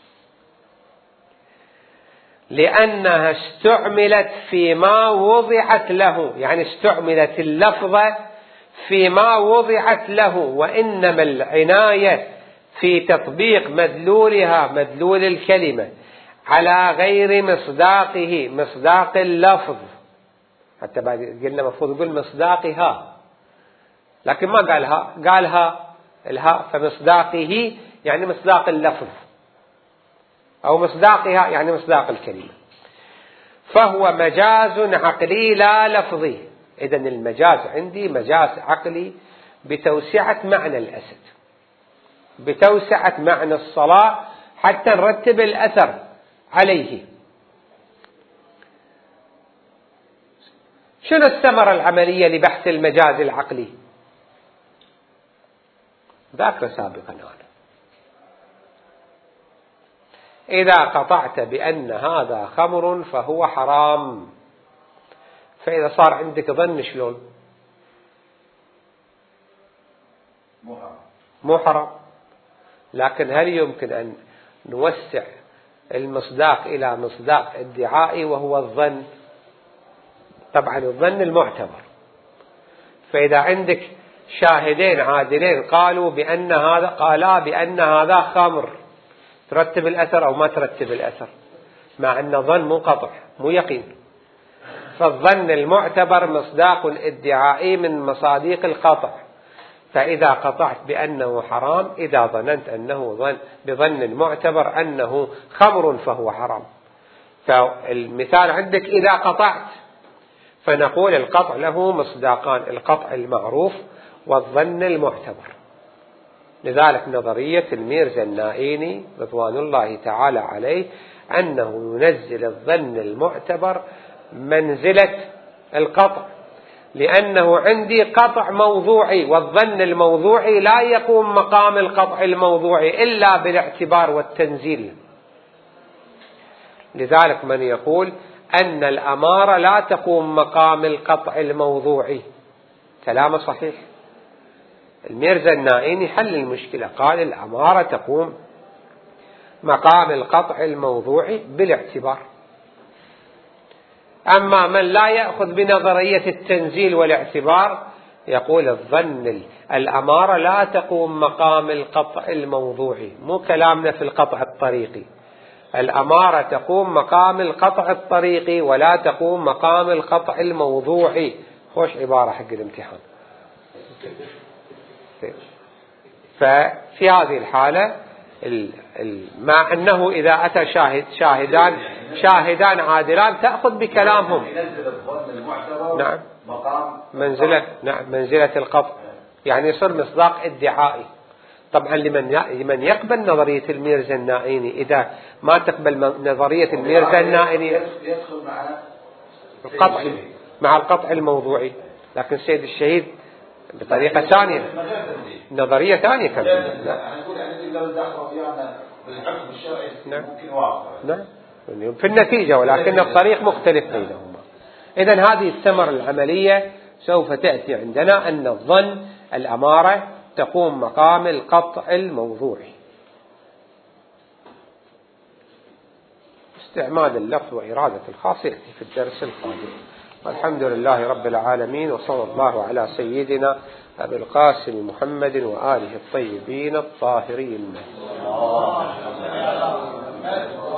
لأنها استعملت فيما وضعت له، يعني استعملت اللفظة فيما وضعت له، وإنما العناية في تطبيق مدلولها مدلول الكلمة على غير مصداقه مصداق اللفظ. حتى بعد قلنا مفروض يقول مصداقها، لكن ما قالها، قالها الهاء، فمصداقه يعني مصداق اللفظ، أو مصداقها يعني مصداق الكلمة، فهو مجاز عقلي لا لفظي. إذن المجاز عندي مجاز عقلي بتوسعة معنى الأسد، بتوسعة معنى الصلاة، حتى نرتب الأثر عليه. شنو الثمرة العملية لبحث المجاز العقلي؟ ذكر سابقا أنا. إذا قطعت بأن هذا خمر فهو حرام، فإذا صار عندك ظن شلون؟ مو حرام. مو حرام، لكن هل يمكن أن نوسع المصداق إلى مصداق ادعائي وهو الظن؟ طبعا الظن المعتبر. فإذا عندك شاهدين عادلين قالوا بأن هذا قالا بأن هذا خمر، ترتب الأثر أو ما ترتب الأثر؟ مع أن ظن مو قطع مو يقين. فالظن المعتبر مصداق ادعائي من مصاديق القطع. فإذا قطعت بأنه حرام، إذا ظننت أنه ظن بظن معتبر أنه خمر فهو حرام. فالمثال عندك إذا قطعت، فنقول القطع له مصداقان: القطع المعروف والظن المعتبر. لذلك نظرية الميرزا النائيني رضوان الله تعالى عليه أنه ينزل الظن المعتبر منزلة القطع، لأنه عندي قطع موضوعي، والظن الموضوعي لا يقوم مقام القطع الموضوعي إلا بالاعتبار والتنزيل. لذلك من يقول أن الأمارة لا تقوم مقام القطع الموضوعي كلامه صحيح. الميرزا النائيني حل المشكلة، قال الأمارة تقوم مقام القطع الموضوعي بالاعتبار. أما من لا يأخذ بنظرية التنزيل والاعتبار يقول الظن الأمارة لا تقوم مقام القطع الموضوعي. مو كلامنا في القطع الطريقي، الأمارة تقوم مقام القطع الطريقي ولا تقوم مقام القطع الموضوعي. خوش عبارة حق الامتحان. ففي هذه الحالة مع أنه إذا أتى شاهد شاهدان شاهدان عادلان تأخذ بكلامهم. نعم مقام منزلة نعم منزلة القطع، يعني يصير مصداق ادعائي. طبعا لمن لمن يقبل نظرية الميرزا النائيني، إذا ما تقبل نظرية الميرزا النائيني يدخل مع القطع مع القطع الموضوعي. لكن سيد الشهيد بطريقة ثانية، نظرية ثانية كمان. أنا أقول يعني لو دخلوا فيها بالحكم الشرعي ممكن واقع. نعم في النتيجة، ولكن الطريق مختلف بينهما. إذن هذه الثمرة العملية سوف تأتي عندنا أن الظن الأمارة تقوم مقام القطع الموضوعي. استعمال اللفظ وإرادة الخاص يأتي في الدرس القادم. والحمد لله رب العالمين، وصلى الله على سيدنا أبي القاسم محمد وآله الطيبين الطاهرين.